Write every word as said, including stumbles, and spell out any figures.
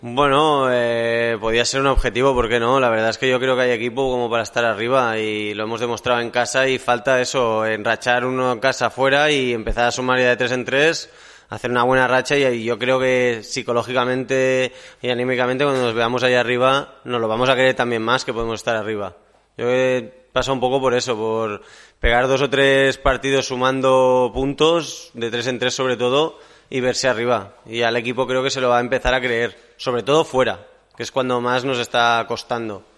Bueno, eh, podía ser un objetivo, ¿por qué no? La verdad es que yo creo que hay equipo como para estar arriba y lo hemos demostrado en casa y falta eso, enrachar uno en casa fuera y empezar a sumar ya de tres en tres, hacer una buena racha y yo creo que psicológicamente y anímicamente cuando nos veamos ahí arriba nos lo vamos a querer también más que podemos estar arriba. Yo he pasado un poco por eso, por pegar dos o tres partidos sumando puntos, de tres en tres sobre todo, y verse arriba. Y al equipo creo que se lo va a empezar a creer, sobre todo fuera, que es cuando más nos está costando.